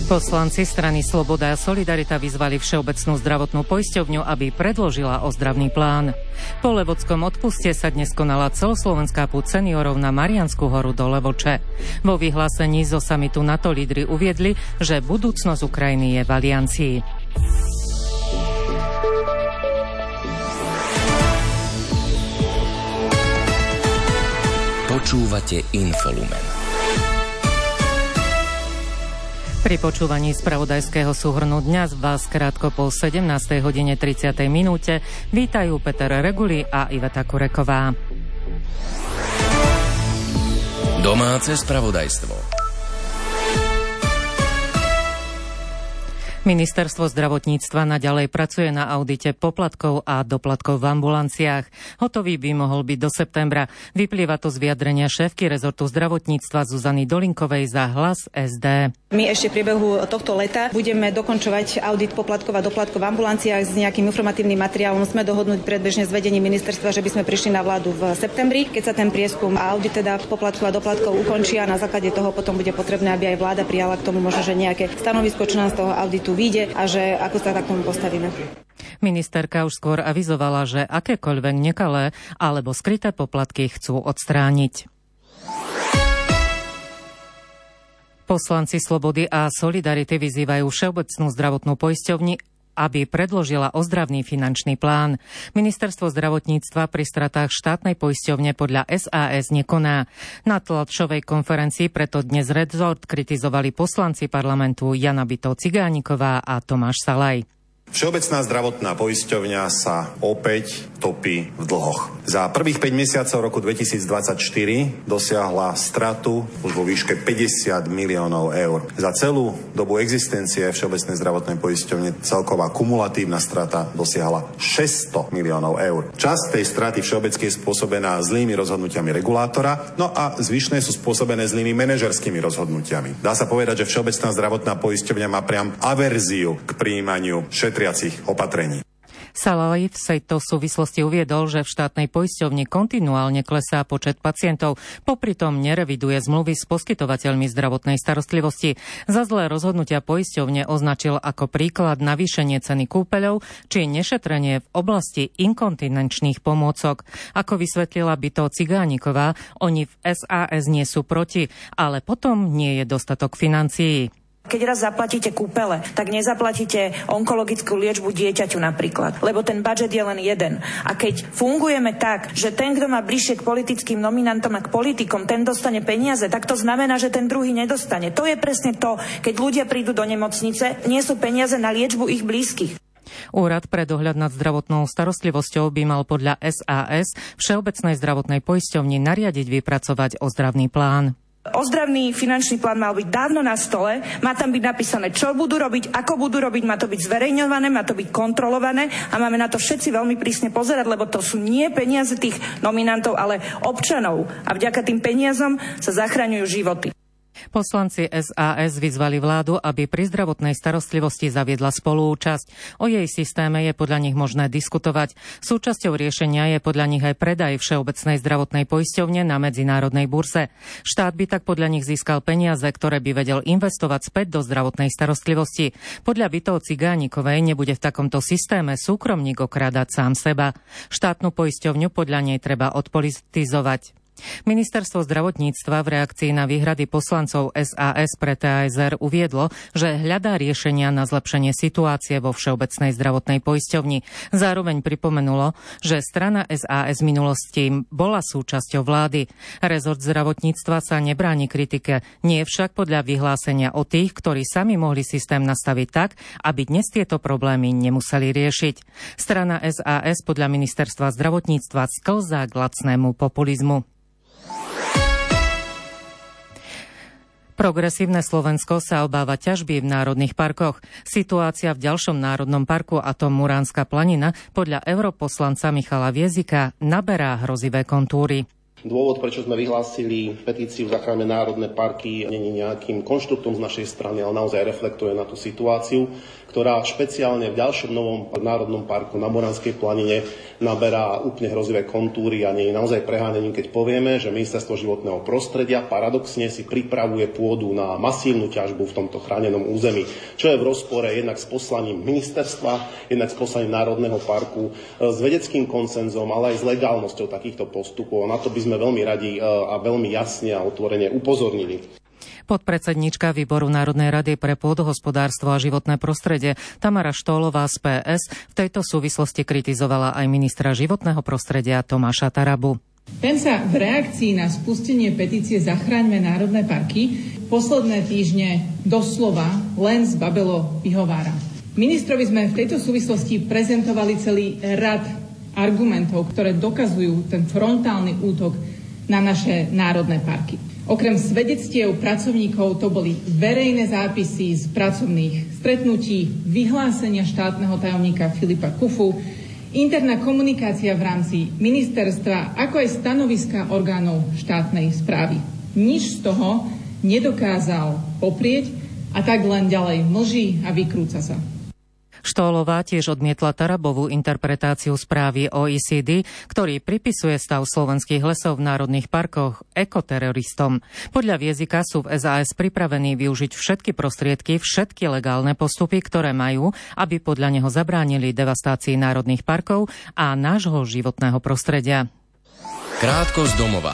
Poslanci strany Sloboda a Solidarita vyzvali Všeobecnú zdravotnú poisťovňu, aby predložila ozdravný plán. Po Levodskom odpuste sa dnes konala celoslovenská púť seniorov na Mariánsku horu do Levoče. Vo vyhlásení zo samitu NATO lídri uviedli, že budúcnosť Ukrajiny je v aliancii. Počúvate Infolumen. Pri počúvaní spravodajského súhrnu dňa vás krátko po 17:30 vítajú Peter Reguli a Iveta Kureková. Domáce spravodajstvo. Ministerstvo zdravotníctva naďalej pracuje na audite poplatkov a doplatkov v ambulanciách. Hotový by mohol byť do septembra. Vyplýva to z vyjadrenia šéfky rezortu zdravotníctva Zuzany Dolinkovej za Hlas SD. My ešte v priebehu tohto leta budeme dokončovať audit poplatkov a doplatkov v ambulanciách s nejakým informatívnym materiálom. Sme dohodnúť predbežne s vedením ministerstva, že by sme prišli na vládu v septembri, keď sa ten prieskum a audit teda poplatkov a doplatkov ukončí a na základe toho potom bude potrebné, aby aj vláda prijala k tomu možno že nejaké stanovisko, čo nám z toho auditu vyjde a že ako sa tak tomu postavíme. Ministerka už skôr avizovala, že akékoľvek nekalé alebo skryté poplatky chcú odstrániť. Poslanci Slobody a Solidarity vyzývajú Všeobecnú zdravotnú poisťovňu, aby predložila ozdravný finančný plán. Ministerstvo zdravotníctva pri stratách štátnej poisťovne podľa SAS nekoná. Na tlačovej konferencii preto dnes rezort kritizovali poslanci parlamentu Jana Bytov-Cigániková a Tomáš Salaj. Všeobecná zdravotná poisťovňa sa opäť topí v dlhoch. Za prvých 5 mesiacov roku 2024 dosiahla stratu už vo výške 50 miliónov eur. Za celú dobu existencie Všeobecnej zdravotnej poisťovne celková kumulatívna strata dosiahla 600 miliónov eur. Časť tej straty všeobecne je spôsobená zlými rozhodnutiami regulátora, no a zvyšné sú spôsobené zlými manažerskými rozhodnutiami. Dá sa povedať, že Všeobecná zdravotná poisťovňa má priam averziu k prijímaniu šetriacich opatrení. Salaj v tejto súvislosti uviedol, že v štátnej poisťovni kontinuálne klesá počet pacientov, popritom nereviduje zmluvy s poskytovateľmi zdravotnej starostlivosti. Za zlé rozhodnutia poisťovne označil ako príklad navýšenie ceny kúpeľov či nešetrenie v oblasti inkontinenčných pomôcok. Ako vysvetlila Bytov-Cigániková, oni v SAS nie sú proti, ale potom nie je dostatok financií. Keď raz zaplatíte kúpele, tak nezaplatíte onkologickú liečbu dieťaťu napríklad, lebo ten budžet je len jeden. A keď fungujeme tak, že ten, kto má bližšie k politickým nominantom a k politikom, ten dostane peniaze, tak to znamená, že ten druhý nedostane. To je presne to, keď ľudia prídu do nemocnice, nie sú peniaze na liečbu ich blízkych. Úrad pre dohľad nad zdravotnou starostlivosťou by mal podľa SAS Všeobecnej zdravotnej poisťovni nariadiť vypracovať ozdravný plán. Ozdravný finančný plán mal byť dávno na stole, má tam byť napísané, čo budú robiť, ako budú robiť, má to byť zverejňované, má to byť kontrolované a máme na to všetci veľmi prísne pozerať, lebo to sú nie peniaze tých nominantov, ale občanov a vďaka tým peniazom sa zachraňujú životy. Poslanci SAS vyzvali vládu, aby pri zdravotnej starostlivosti zaviedla spoluúčasť. O jej systéme je podľa nich možné diskutovať. Súčasťou riešenia je podľa nich aj predaj Všeobecnej zdravotnej poisťovne na medzinárodnej burze. Štát by tak podľa nich získal peniaze, ktoré by vedel investovať späť do zdravotnej starostlivosti. Podľa Bytov-Cigánikovej nebude v takomto systéme súkromník okrádať sám seba. Štátnu poisťovňu podľa nej treba odpolitizovať. Ministerstvo zdravotníctva v reakcii na výhrady poslancov SAS pre TASR uviedlo, že hľadá riešenia na zlepšenie situácie vo Všeobecnej zdravotnej poisťovni. Zároveň pripomenulo, že strana SAS v minulosti bola súčasťou vlády. Rezort zdravotníctva sa nebráni kritike, nie však podľa vyhlásenia o tých, ktorí sami mohli systém nastaviť tak, aby dnes tieto problémy nemuseli riešiť. Strana SAS podľa ministerstva zdravotníctva sklzá k lacnému populizmu. Progresívne Slovensko sa obáva ťažby v národných parkoch. Situácia v ďalšom národnom parku, a to Muránska planina, podľa europoslanca Michala Viezika naberá hrozivé kontúry. Dôvod, prečo sme vyhlásili petíciu Zachráňme národné parky, nie je nejakým konštruktom z našej strany, ale naozaj reflektuje na tú situáciu, ktorá špeciálne v ďalšom novom národnom parku na Moranskej planine naberá úplne hrozivé kontúry a nie je naozaj prehánením, keď povieme, že Ministerstvo životného prostredia paradoxne si pripravuje pôdu na masívnu ťažbu v tomto chránenom území, čo je v rozpore jednak s poslaním ministerstva, jednak s poslaním Národného parku, s vedeckým konsenzom, ale aj s legálnosťou takýchto postupov. Na to by sme veľmi radi a veľmi jasne a otvorene upozornili. Podpredsedníčka Výboru Národnej rady pre pôdohospodárstvo a životné prostredie Tamara Štólová z PS v tejto súvislosti kritizovala aj ministra životného prostredia Tomáša Tarabu. Ten sa v reakcii na spustenie petície Zachráňme národné parky posledné týždne doslova len zbabelo vyhovára. Ministrovi sme v tejto súvislosti prezentovali celý rad argumentov, ktoré dokazujú ten frontálny útok na naše národné parky. Okrem svedectiev pracovníkov to boli verejné zápisy z pracovných stretnutí, vyhlásenia štátneho tajomníka Filipa Kufu, interná komunikácia v rámci ministerstva, ako aj stanoviska orgánov štátnej správy. Nič z toho nedokázal poprieť a tak len ďalej mlží a vykrúca sa. Štólová tiež odmietla Tarabovú interpretáciu správy OECD, ktorý pripisuje stav slovenských lesov v národných parkoch ekoteroristom. Podľa Viezika sú v SAS pripravení využiť všetky prostriedky, všetky legálne postupy, ktoré majú, aby podľa neho zabránili devastácii národných parkov a nášho životného prostredia. Krátko z domova.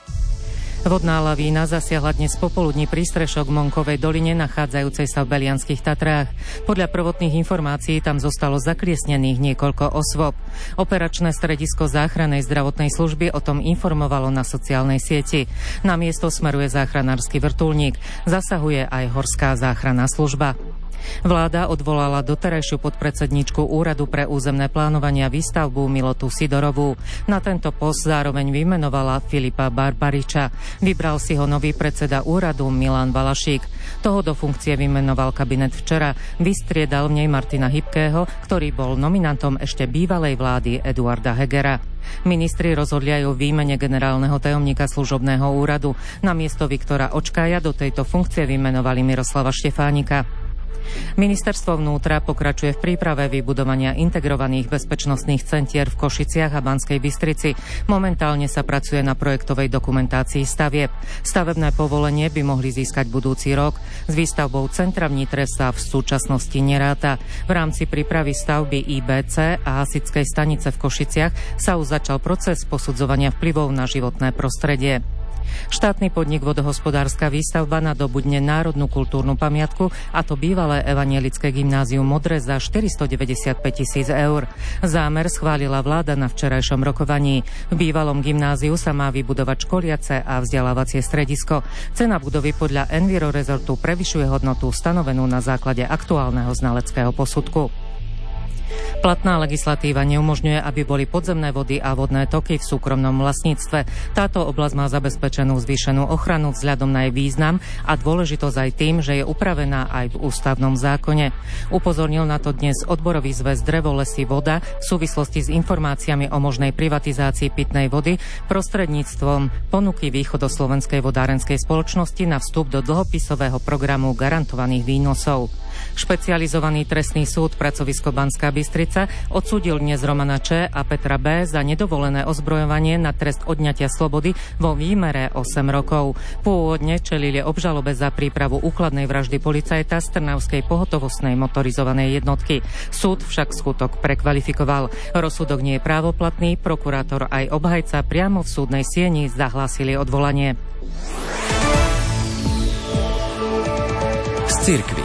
Vodná lavína zasiahla dnes popoludní prístrešok Monkovej doline nachádzajúcej sa v Belianských Tatrách. Podľa prvotných informácií tam zostalo zakliesnených niekoľko osôb. Operačné stredisko záchrannej zdravotnej služby o tom informovalo na sociálnej sieti. Na miesto smeruje záchranársky vrtuľník. Zasahuje aj horská záchranná služba. Vláda odvolala doterajšiu podpredsedníčku Úradu pre územné plánovanie a výstavbu Milotu Sidorovú. Na tento post zároveň vymenovala Filipa Barbariča. Vybral si ho nový predseda úradu Milan Valašík. Toho do funkcie vymenoval kabinet včera. Vystriedal v nej Martina Hybkého, ktorý bol nominantom ešte bývalej vlády Eduarda Hegera. Ministri rozhodli aj o výmene generálneho tajomníka služobného úradu. Namiesto Viktora Očkája do tejto funkcie vymenovali Miroslava Štefánika. Ministerstvo vnútra pokračuje v príprave vybudovania integrovaných bezpečnostných centier v Košiciach a Banskej Bystrici. Momentálne sa pracuje na projektovej dokumentácii stavieb. Stavebné povolenie by mohli získať budúci rok. S výstavbou centra v Nitre sa v súčasnosti neráta. V rámci prípravy stavby IBC a hasičskej stanice v Košiciach sa už začal proces posudzovania vplyvov na životné prostredie. Štátny podnik Vodohospodárska výstavba nadobudne národnú kultúrnu pamiatku, a to bývalé evanielické gymnázium Modre za 495 000 eur. Zámer schválila vláda na včerajšom rokovaní. V bývalom gymnáziu sa má vybudovať školiace a vzdelávacie stredisko. Cena budovy podľa Enviro Resortu prevyšuje hodnotu stanovenú na základe aktuálneho znaleckého posudku. Platná legislatíva neumožňuje, aby boli podzemné vody a vodné toky v súkromnom vlastníctve. Táto oblasť má zabezpečenú zvýšenú ochranu vzhľadom na jej význam a dôležitosť aj tým, že je upravená aj v ústavnom zákone. Upozornil na to dnes odborový zväz Drevo, lesy, voda v súvislosti s informáciami o možnej privatizácii pitnej vody prostredníctvom ponuky Východoslovenskej vodárenskej spoločnosti na vstup do dlhopisového programu garantovaných výnosov. Špecializovaný trestný súd pracovisko Banská Bystrica odsúdil dnes Romana Č. a Petra B. za nedovolené ozbrojovanie na trest odňatia slobody vo výmere 8 rokov. Pôvodne čelili obžalobe za prípravu úkladnej vraždy policajta z Trnavskej pohotovostnej motorizovanej jednotky. Súd však skutok prekvalifikoval. Rozsudok nie je právoplatný, prokurátor aj obhajca priamo v súdnej sieni zahlásili odvolanie. Z cirkvi.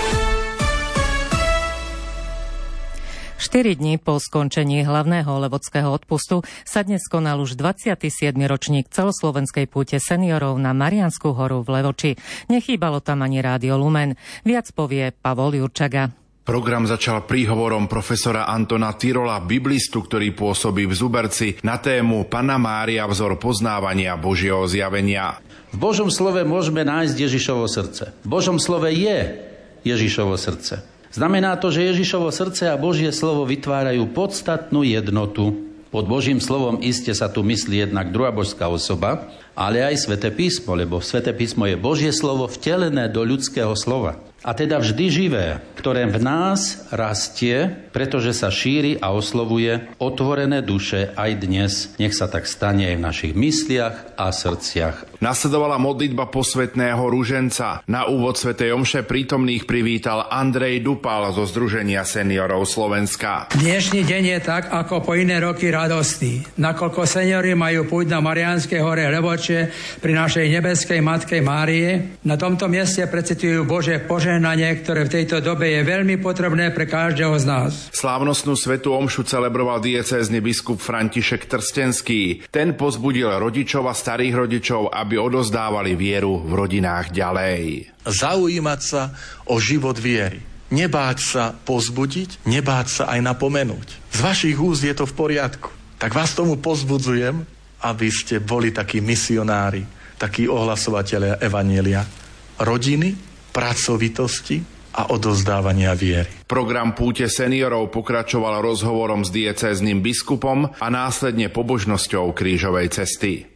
4 dní po skončení hlavného levodského odpustu sa dnes konal už 27. ročník celoslovenskej púte seniorov na Mariánsku horu v Levoči. Nechýbalo tam ani Rádio Lumen. Viac povie Pavol Jurčaga. Program začal príhovorom profesora Antona Tyrola, biblistu, ktorý pôsobí v Zuberci, na tému Panna Mária, vzor poznávania Božieho zjavenia. V Božom slove môžeme nájsť Ježišovo srdce. V Božom slove je Ježišovo srdce. Znamená to, že Ježišovo srdce a Božie slovo vytvárajú podstatnú jednotu. Pod Božím slovom iste sa tu myslí jednak druhá božská osoba, ale aj Sväté písmo, lebo Sväté písmo je Božie slovo vtelené do ľudského slova. a teda vždy živé, ktoré v nás rastie, pretože sa šíri a oslovuje otvorené duše aj dnes. Nech sa tak stane aj v našich mysliach a srdciach. Nasledovala modlitba posvätného ruženca. Na úvod svätej omše prítomných privítal Andrej Dupal zo Združenia seniorov Slovenska. Dnešný deň je tak, ako po iné roky radostný. Nakoľko seniori majú púť na Mariánske hore Levoče pri našej nebeskej Matke Márie, na tomto mieste precitujú Božie požehnanie, ktoré v tejto dobe je veľmi potrebné pre každého z nás. Slávnostnú svätú omšu celebroval diecézny biskup František Trstenský. Ten povzbudil rodičov a starých rodičov, aby odozdávali vieru v rodinách ďalej. Zaujímať sa o život viery. Nebáť sa povzbudiť, nebáť sa aj napomenúť. Z vašich úst je to v poriadku. Tak vás tomu povzbudzujem, aby ste boli takí misionári, takí ohlasovatelia evanjelia. Rodiny, pracovitosti a odovzdávania viery. Program Púte seniorov pokračoval rozhovorom s diecézným biskupom a následne pobožnosťou krížovej cesty.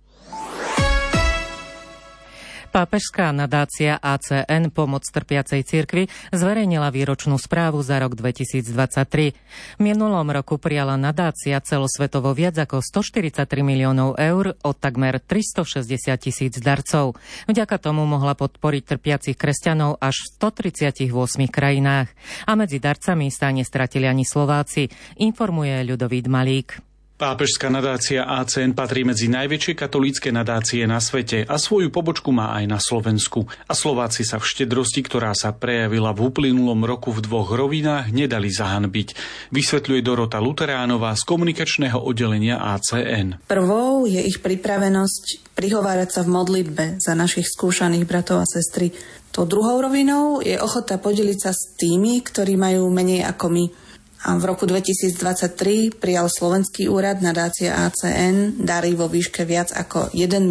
Pápežská nadácia ACN Pomoc trpiacej cirkvi zverejnila výročnú správu za rok 2023. V minulom roku prijala nadácia celosvetovo viac ako 143 miliónov eur od takmer 360 000 darcov. Vďaka tomu mohla podporiť trpiacich kresťanov až v 138 krajinách. A medzi darcami sa nestratili ani Slováci, informuje Ľudovít Malík. Pápežská nadácia ACN patrí medzi najväčšie katolícke nadácie na svete a svoju pobočku má aj na Slovensku. A Slováci sa v štedrosti, ktorá sa prejavila v uplynulom roku v dvoch rovinách, nedali zahanbiť. Vysvetľuje Dorota Luteránová z komunikačného oddelenia ACN. Prvou je ich pripravenosť prihovárať sa v modlitbe za našich skúšaných bratov a sestry. Tou druhou rovinou je ochota podeliť sa s tými, ktorí majú menej ako my. A v roku 2023 prijal Slovenský úrad nadácia ACN dary vo výške viac ako 1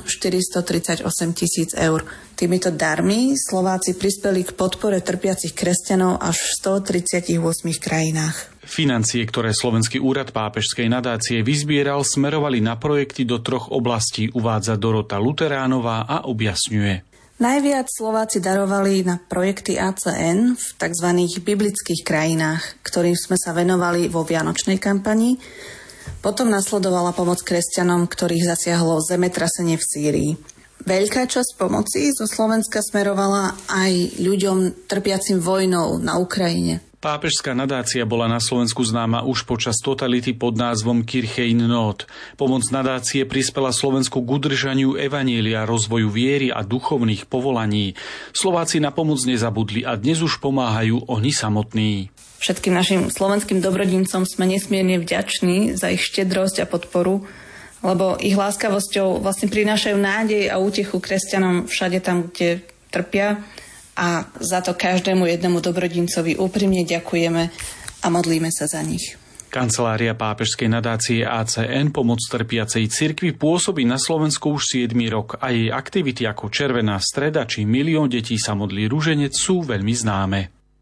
438 000 eur. Týmito darmi Slováci prispeli k podpore trpiacich kresťanov až v 138 krajinách. Financie, ktoré Slovenský úrad pápežskej nadácie vyzbieral, smerovali na projekty do 3 oblastí, uvádza Dorota Luteránová a objasňuje. Najviac Slováci darovali na projekty ACN v tzv. Biblických krajinách, ktorým sme sa venovali vo vianočnej kampani. Potom nasledovala pomoc kresťanom, ktorých zasiahlo zemetrasenie v Sýrii. Veľká časť pomoci zo Slovenska smerovala aj ľuďom trpiacim vojnou na Ukrajine. Pápežská nadácia bola na Slovensku známa už počas totality pod názvom Kirche in Not. Pomoc nadácie prispela Slovensku k udržaniu evanjelia, rozvoju viery a duchovných povolaní. Slováci na pomoc nezabudli a dnes už pomáhajú oni samotní. Všetkým našim slovenským dobrodincom sme nesmierne vďační za ich štedrosť a podporu, lebo ich láskavosťou vlastne prinášajú nádej a útechu kresťanom všade tam, kde trpia. A za to každému jednému dobrodincovi úprimne ďakujeme a modlíme sa za nich. Kancelária pápežskej nadácie ACN Pomoc trpiacej cirkvi pôsobí na Slovensku už 7. rok a jej aktivity ako Červená streda či Milión detí sa modlí ruženec sú veľmi známe.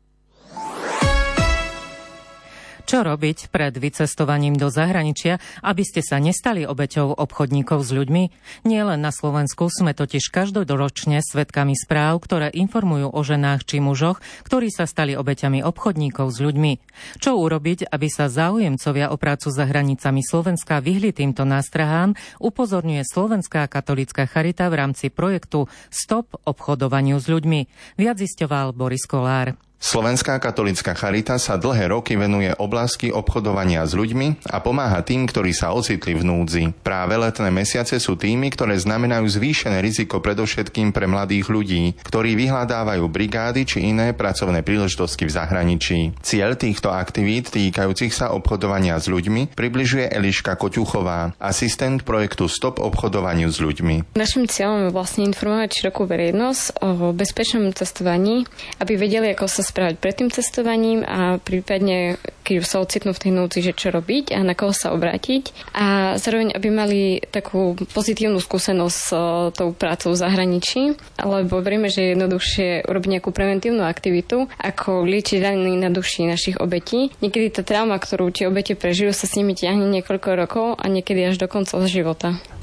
Čo robiť pred vycestovaním do zahraničia, aby ste sa nestali obeťou obchodníkov s ľuďmi? Nie len na Slovensku sme totiž každoročne svedkami správ, ktoré informujú o ženách či mužoch, ktorí sa stali obeťami obchodníkov s ľuďmi. Čo urobiť, aby sa záujemcovia o prácu za hranicami Slovenska vyhli týmto nástrahám, upozorňuje Slovenská katolícka charita v rámci projektu Stop obchodovaniu s ľuďmi. Viac zisťoval Boris Kolár. Slovenská katolícka charita sa dlhé roky venuje oblasti obchodovania s ľuďmi a pomáha tým, ktorí sa ocitli v núdzi. Práve letné mesiace sú tými, ktoré znamenajú zvýšené riziko predovšetkým pre mladých ľudí, ktorí vyhľadávajú brigády či iné pracovné príležitosti v zahraničí. Cieľ týchto aktivít týkajúcich sa obchodovania s ľuďmi približuje Eliška Koťuchová, asistent projektu Stop obchodovaniu s ľuďmi. Naším cieľom je vlastne informovať širokú verejnosť o bezpečnom cestovaní, aby vedeli, ako sa správať pred tým cestovaním a prípadne, keď sa ocitnú v tej núdzi, že čo robiť a na koho sa obrátiť. A zároveň, aby mali takú pozitívnu skúsenosť s tou prácou v zahraničí, lebo veríme, že je jednoduchšie urobiť nejakú preventívnu aktivitu, ako liečiť rany na duši našich obetí. Niekedy tá trauma, ktorú tie obete prežijú, sa s nimi ťahne niekoľko rokov a niekedy až do konca života.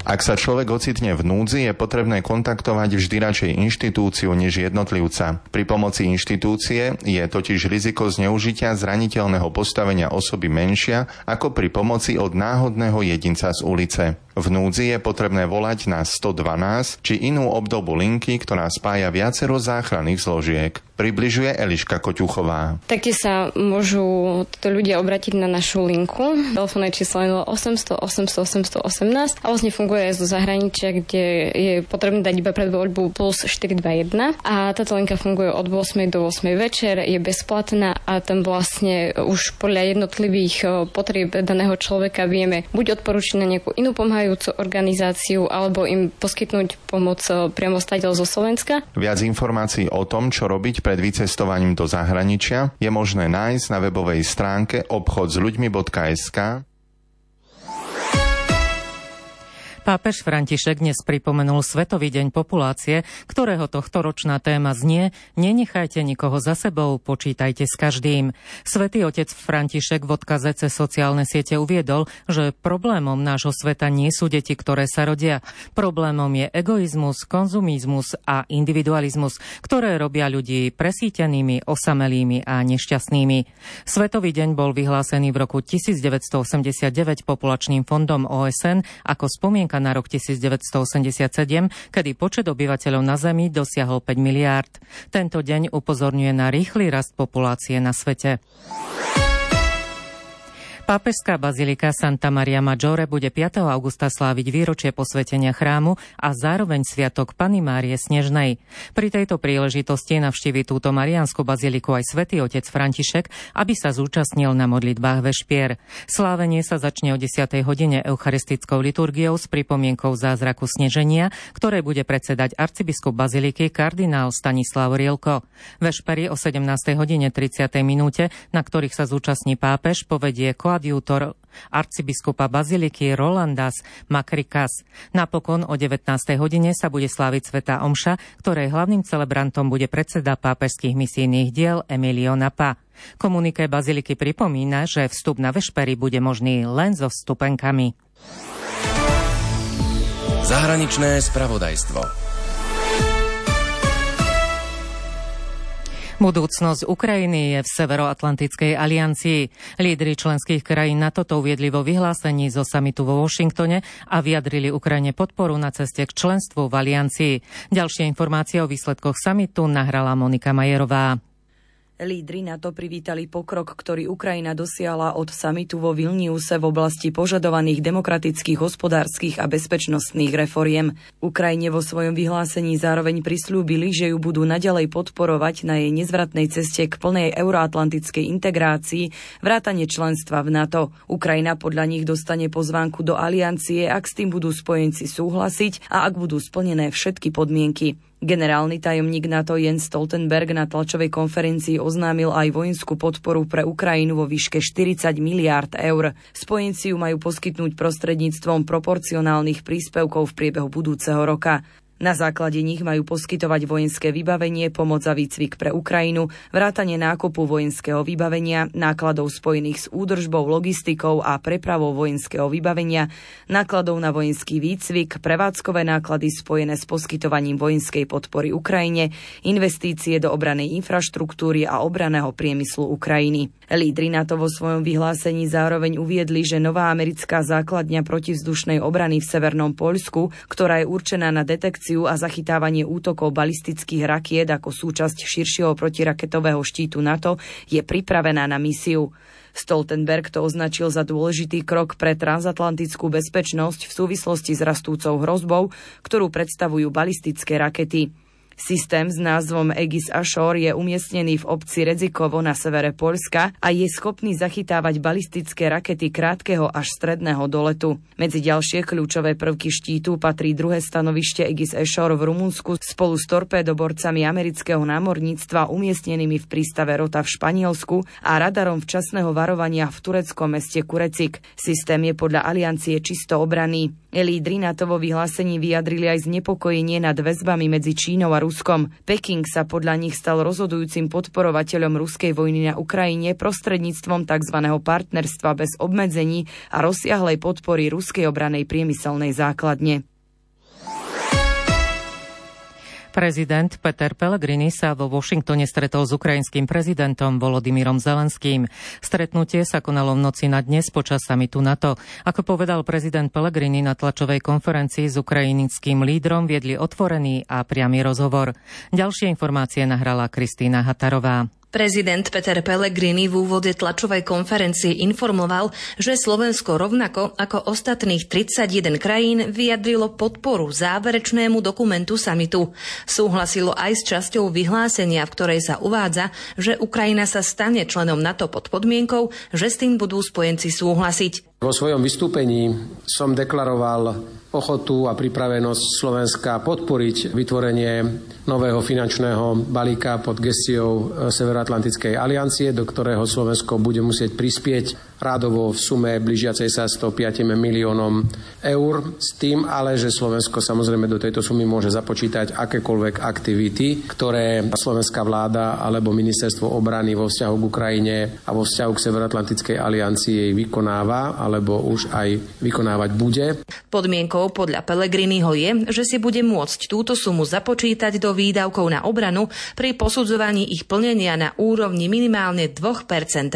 Ak sa človek ocitne v núdzi, je potrebné kontaktovať vždy radšej inštitúciu než jednotlivca. Pri pomoci inštitúcie je totiž riziko zneužitia zraniteľného postavenia osoby menšia ako pri pomoci od náhodného jedinca z ulice. V núdzi je potrebné volať na 112 či inú obdobu linky, ktorá spája viacero záchranných zložiek. Približuje Eliška Koťuchová. Taktiež sa môžu ľudia obrátiť na našu linku. Telefónne číslo je 800 800 818 a vlastne funguje aj zo zahraničia, kde je potrebné dať iba predvoľbu plus 421 a táto linka funguje od 8 do 8 večer, je bezplatná a tam vlastne už podľa jednotlivých potrieb daného človeka vieme buď odporučiť na nejakú inú pomáhajúcu organizáciu alebo im poskytnúť pomoc priamo stadiaľ zo Slovenska. Viac informácií o tom, čo robiť pred vycestovaním do zahraničia, je možné nájsť na webovej stránke obchodzľuďmi.sk. Pápež František dnes pripomenul Svetový deň populácie, ktorého tohtoročná téma znie Nenechajte nikoho za sebou, počítajte s každým. Svätý otec František v odkaze cez sociálne siete uviedol, že problémom nášho sveta nie sú deti, ktoré sa rodia. Problémom je egoizmus, konzumizmus a individualizmus, ktoré robia ľudí presýtenými, osamelými a nešťastnými. Svetový deň bol vyhlásený v roku 1989 Populačným fondom OSN ako spomienka na rok 1987, kedy počet obyvateľov na Zemi dosiahol 5 miliárd. Tento deň upozorňuje na rýchly rast populácie na svete. Pápežská bazilika Santa Maria Maggiore bude 5. augusta sláviť výročie posvätenia chrámu a zároveň sviatok Panny Márie Snežnej. Pri tejto príležitosti navštívi túto mariánsku baziliku aj svätý otec František, aby sa zúčastnil na modlitbách vešpier. Slávenie sa začne o 10. hodine eucharistickou liturgiou s pripomienkou zázraku sneženia, ktoré bude predsedať arcibiskup baziliky kardinál Stanislav Rielko. Vešpery o 17. hodine 30. minúte, na ktorých sa zúčastní pápež, povedie koadjútor arcibiskupa baziliky Rolandas Makrikas. Napokon o 19. hodine sa bude sláviť svätá omša, ktorej hlavným celebrantom bude predseda pápežských misijných diel Emilio Napa. Komuniké baziliky pripomína, že vstup na vešpery bude možný len so vstupenkami. Zahraničné spravodajstvo. Budúcnosť Ukrajiny je v Severoatlantickej aliancii. Lídri členských krajín NATO to uviedli vo vyhlásení zo samitu vo Washingtone a vyjadrili Ukrajine podporu na ceste k členstvu v aliancii. Ďalšie informácie o výsledkoch samitu nahrala Monika Majerová. Lídri NATO privítali pokrok, ktorý Ukrajina dosiahla od samitu vo Vilniuse v oblasti požadovaných demokratických, hospodárskych a bezpečnostných reforiem. Ukrajine vo svojom vyhlásení zároveň prisľúbili, že ju budú naďalej podporovať na jej nezvratnej ceste k plnej euroatlantickej integrácii, vrátane členstva v NATO. Ukrajina podľa nich dostane pozvánku do aliancie, ak s tým budú spojenci súhlasiť a ak budú splnené všetky podmienky. Generálny tajomník NATO Jens Stoltenberg na tlačovej konferencii oznámil aj vojenskú podporu pre Ukrajinu vo výške 40 miliárd eur. Spojenci ju majú poskytnúť prostredníctvom proporcionálnych príspevkov v priebehu budúceho roka. Na základe nich majú poskytovať vojenské vybavenie, pomoc a výcvik pre Ukrajinu, vrátane nákupu vojenského vybavenia, nákladov spojených s údržbou, logistikou a prepravou vojenského vybavenia, nákladov na vojenský výcvik, prevádzkové náklady spojené s poskytovaním vojenskej podpory Ukrajine, investície do obrannej infraštruktúry a obranného priemyslu Ukrajiny. Lídri NATO vo svojom vyhlásení zároveň uviedli, že nová americká základňa protivzdušnej obrany v Severnom Poľsku, ktorá je určená na detekciu a zachytávanie útokov balistických rakiet ako súčasť širšieho protiraketového štítu NATO, je pripravená na misiu. Stoltenberg to označil za dôležitý krok pre transatlantickú bezpečnosť v súvislosti s rastúcou hrozbou, ktorú predstavujú balistické rakety. Systém s názvom Aegis Ashore je umiestnený v obci Redzikovo na severe Poľska a je schopný zachytávať balistické rakety krátkeho až stredného doletu. Medzi ďalšie kľúčové prvky štítu patrí druhé stanovište Aegis Ashore v Rumunsku spolu s torpédoborcami amerického námorníctva umiestnenými v prístave Rota v Španielsku a radarom včasného varovania v tureckom meste Kurecik. Systém je podľa aliancie čisto obranný. Lídri NATO vo vyhlásení vyjadrili aj znepokojenie nad väzbami medzi Čínou a Ruskom. Peking sa podľa nich stal rozhodujúcim podporovateľom ruskej vojny na Ukrajine prostredníctvom tzv. Partnerstva bez obmedzení a rozsiahlej podpory ruskej obranej priemyselnej základne. Prezident Peter Pellegrini sa vo Washingtone stretol s ukrajinským prezidentom Volodymyrom Zelenským. Stretnutie sa konalo v noci na dnes počas samitu NATO. Ako povedal prezident Pellegrini na tlačovej konferencii s ukrajinským lídrom, viedli otvorený a priamy rozhovor. Ďalšie informácie nahrala Kristína Hatarová. Prezident Peter Pellegrini v úvode tlačovej konferencie informoval, že Slovensko rovnako ako ostatných 31 krajín vyjadrilo podporu záverečnému dokumentu samitu. Súhlasilo aj s časťou vyhlásenia, v ktorej sa uvádza, že Ukrajina sa stane členom NATO pod podmienkou, že s tým budú spojenci súhlasiť. Vo svojom vystúpení som deklaroval ochotu a pripravenosť Slovenska podporiť vytvorenie nového finančného balíka pod gestiou Severoatlantickej aliancie, do ktorého Slovensko bude musieť prispieť rádovo v sume blížiacej sa 105 miliónom eur, s tým ale, že Slovensko samozrejme do tejto sumy môže započítať akékoľvek aktivity, ktoré slovenská vláda alebo ministerstvo obrany vo vzťahu k Ukrajine a vo vzťahu k Severoatlantickej aliancii vykonáva alebo už aj vykonávať bude. Podmienkou podľa Pellegriniho je, že si bude môcť túto sumu započítať do výdavkov na obranu pri posudzovaní ich plnenia na úrovni minimálne 2%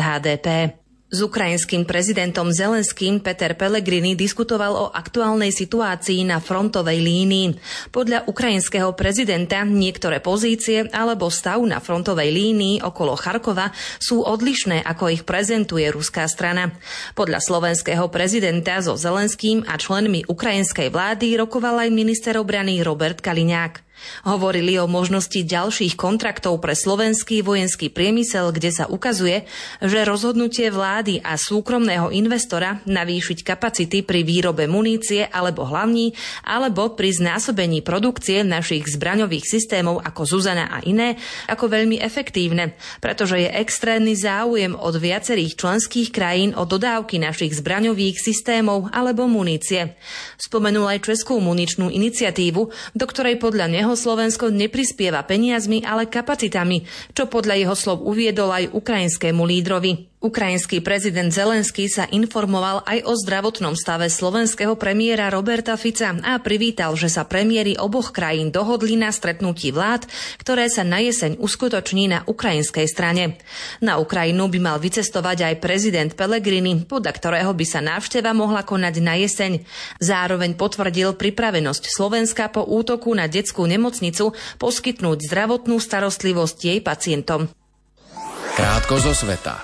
HDP. S ukrajinským prezidentom Zelenským Peter Pellegrini diskutoval o aktuálnej situácii na frontovej línii. Podľa ukrajinského prezidenta niektoré pozície alebo stav na frontovej línii okolo Charkova sú odlišné, ako ich prezentuje ruská strana. Podľa slovenského prezidenta so Zelenským a členmi ukrajinskej vlády rokoval aj minister obrany Robert Kaliňák. Hovorili o možnosti ďalších kontraktov pre slovenský vojenský priemysel, kde sa ukazuje, že rozhodnutie vlády a súkromného investora navýšiť kapacity pri výrobe munície alebo hlavní, alebo pri znásobení produkcie našich zbraňových systémov ako Zuzana a iné, ako veľmi efektívne, pretože je extrémny záujem od viacerých členských krajín o dodávky našich zbraňových systémov alebo munície. Spomenul aj Českú muničnú iniciatívu, do ktorej podľa neho Slovensko neprispieva peniazmi, ale kapacitami, čo podľa jeho slov uviedol aj ukrajinskému lídrovi. Ukrajinský prezident Zelenský sa informoval aj o zdravotnom stave slovenského premiéra Roberta Fica a privítal, že sa premiéri oboch krajín dohodli na stretnutí vlád, ktoré sa na jeseň uskutoční na ukrajinskej strane. Na Ukrajinu by mal vycestovať aj prezident Pellegrini, podľa ktorého by sa návšteva mohla konať na jeseň. Zároveň potvrdil pripravenosť Slovenska po útoku na detskú nemocnicu poskytnúť zdravotnú starostlivosť jej pacientom. Krátko zo sveta.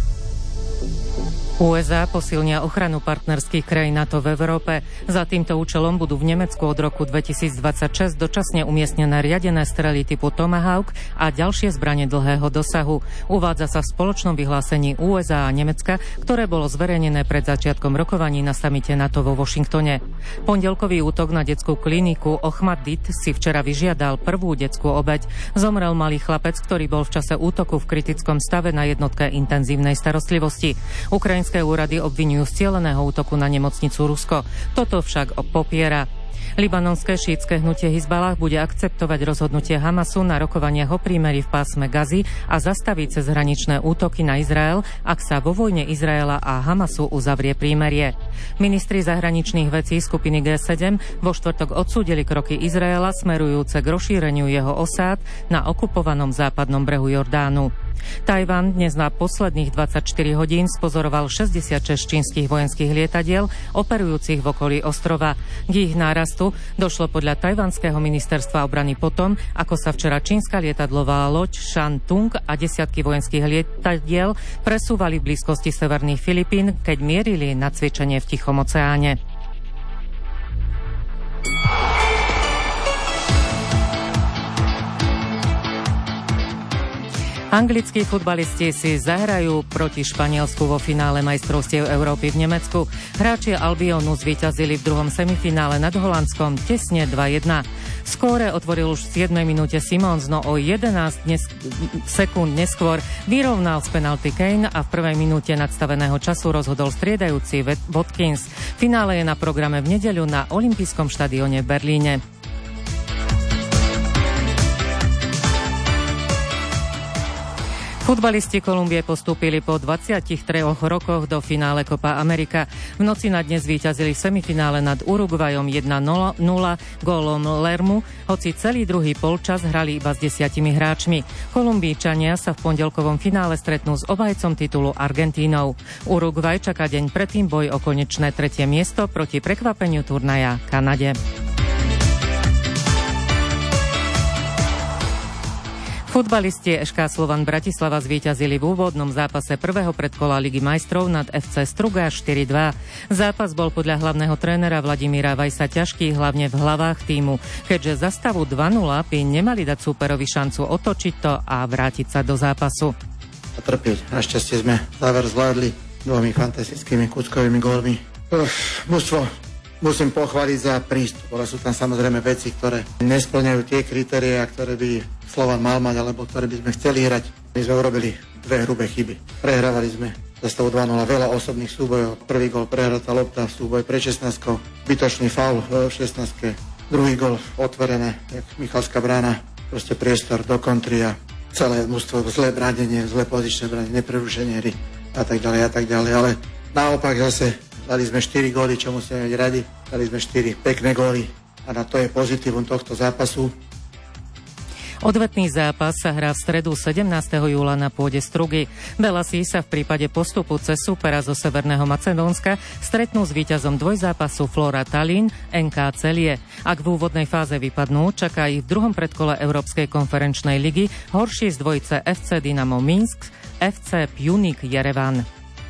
USA posilnia ochranu partnerských krajín NATO v Európe. Za týmto účelom budú v Nemecku od roku 2026 dočasne umiestnené riadené strely typu Tomahawk a ďalšie zbrane dlhého dosahu. Uvádza sa v spoločnom vyhlásení USA a Nemecka, ktoré bolo zverejnené pred začiatkom rokovaní na samite NATO vo Washingtone. Pondelkový útok na detskú kliniku Ochmatdit si včera vyžiadal prvú detskú obeť. Zomrel malý chlapec, ktorý bol v čase útoku v kritickom stave na jednotke intenzívnej starostlivosti. Ukrajinské úrady obviňujú z cieleného útoku na nemocnicu Rusko. Toto však popiera. Libanonské šítske hnutie Hizbalah bude akceptovať rozhodnutie Hamasu na rokovaniach o prímeri v pásme Gazy a zastaviť cezhraničné útoky na Izrael, ak sa vo vojne Izraela a Hamasu uzavrie prímerie. Ministri zahraničných vecí skupiny G7 vo štvrtok odsúdili kroky Izraela smerujúce k rozšíreniu jeho osád na okupovanom západnom brehu Jordánu. Tajvan dnes na posledných 24 hodín spozoroval 66 čínskych vojenských lietadiel operujúcich v okolí ostrova. K ich nárastu došlo podľa tajvanského ministerstva obrany potom, ako sa včera čínska lietadlová loď Shantung a desiatky vojenských lietadiel presúvali v blízkosti severných Filipín, keď mierili na cvičenie v Tichom oceáne. Anglickí futbalisti si zahrajú proti Španielsku vo finále majstrovstiev Európy v Nemecku. Hráči Albionu zvíťazili v druhom semifinále nad Holandskom tesne 2-1. Skóre otvoril už v 7. minúte Simons, no o 11 sekúnd neskôr vyrovnal z penalty Kane a v prvej minúte nadstaveného času rozhodol striedajúci Watkins. Finále je na programe v nedeľu na olympijskom štadióne v Berlíne. Futbalisti Kolumbie postúpili po 23 rokoch do finále Copa America. V noci na dnes zvíťazili v semifinále nad Uruguayom 1-0 gólom Lermu, hoci celý druhý polčas hrali iba s 10 hráčmi. Kolumbíčania sa v pondelkovom finále stretnú s obhajcom titulu Argentínou. Uruguay čaká deň predtým boj o konečné 3. miesto proti prekvapeniu turnaja Kanade. Futbalisti SK Slovan Bratislava zvíťazili v úvodnom zápase prvého predkola Ligy majstrov nad FC Struga 4-2. Zápas bol podľa hlavného trénera Vladimíra Vajsa ťažký hlavne v hlavách tímu, keďže za stavu 2-0 by nemali dať súperovi šancu otočiť to a vrátiť sa do zápasu. Trpieť. Našťastie sme záver zvládli 2 fantastickými kúckovými gólmi. Mužstvo musím pochváliť za prístup, ale sú tam samozrejme veci, ktoré nesplňajú tie kritériá, ktoré by Slovan mal mať, alebo ktoré by sme chceli hrať. My sme urobili 2 hrubé chyby. Prehrávali sme za stavu 2-0 veľa osobných súbojov. Prvý gól prehratá lopta, súboj pre 16, bytočný faul v 16. Druhý gól otvorené, jak Michalská brána, proste priestor do kontry a celé mužstvo zlé bránenie, zlé pozičné bránenie, neprerušenie hry a tak ďalej, ale naopak zase dali sme 4 góly, čo musíme byť radi. Dali sme 4 pekné góly a na to je pozitívum tohto zápasu. Odvetný zápas sa hrá v stredu 17. júla na pôde Strugy. Belasi sa v prípade postupu cez súpera zo Severného Macedónska stretnú s víťazom dvojzápasu Flora Tallinn NK Celie. Ak v úvodnej fáze vypadnú, čaká ich v druhom predkole Európskej konferenčnej ligy horší z dvojice FC Dynamo Minsk, FC Pjunik Jerevan.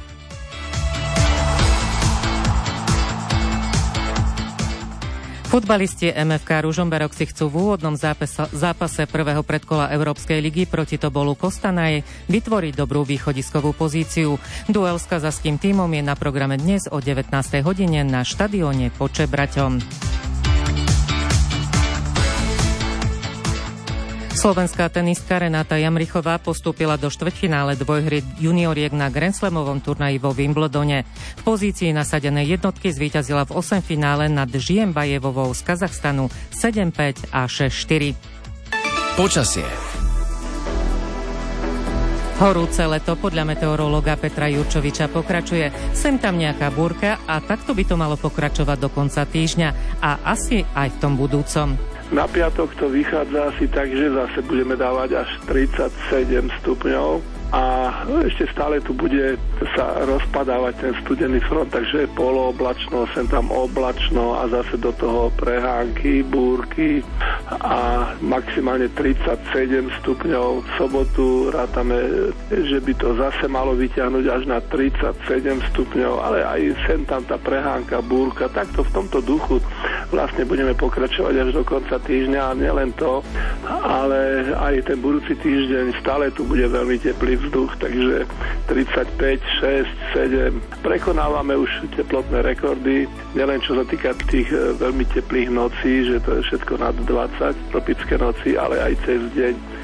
Futbalisti MFK Ružomberok si chcú v úvodnom zápase prvého predkola Európskej ligy proti Tobolu Kostanaj vytvoriť dobrú východiskovú pozíciu. Duel s kazachským tímom je na programe dnes o 19. hodine na štadióne Počebraťom. Slovenská tenistka Renáta Jamrichová postúpila do štvrťfinále dvojhry junioriek na Grand Slamovom turnaji vo Wimbledone. V pozícii nasadenej jednotky zvíťazila v 8 finále nad Žiembajevovou z Kazachstanu 7-5 a 6-4. Počasie. Horúce leto podľa meteorológa Petra Jurčoviča pokračuje. Sem tam nejaká búrka a takto by to malo pokračovať do konca týždňa a asi aj v tom budúcom. Na piatok to vychádza asi tak, že zase budeme dávať až 37 stupňov a ešte stále tu bude sa rozpadávať ten studený front, takže polooblačno, sem tam oblačno a zase do toho prehánky, búrky a maximálne 37 stupňov. V sobotu rátame, že by to zase malo vyťahnuť až na 37 stupňov, ale aj sem tam tá prehánka, búrka, takto v tomto duchu vlastne budeme pokračovať až do konca týždňa a nielen to, ale aj ten budúci týždeň stále tu bude veľmi teplý vzduch, takže 35, 6, 7. Prekonávame už teplotné rekordy, nielen čo sa týka tých veľmi teplých nocí, že to je všetko nad 20 tropické noci, ale aj cez deň.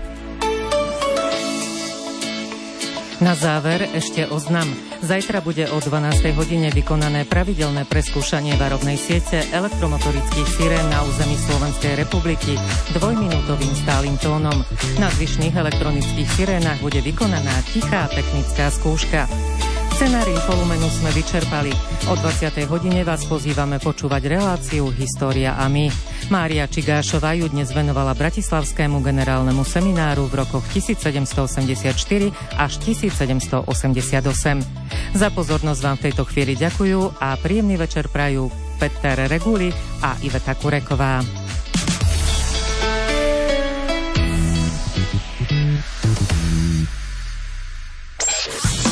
Na záver ešte oznam. Zajtra bude o 12. hodine vykonané pravidelné preskúšanie varovnej siete elektromotorických sirén na území Slovenskej republiky dvojminútovým stálym tónom. Na zvyšných elektronických sirénach bude vykonaná tichá technická skúška. Scenári Infolumenu sme vyčerpali. O 20. hodine vás pozývame počúvať reláciu História a my. Mária Čigášová ju dnes venovala Bratislavskému generálnemu semináru v rokoch 1784 až 1788. Za pozornosť vám v tejto chvíli ďakujú a príjemný večer prajú Peter Reguli a Iveta Kureková.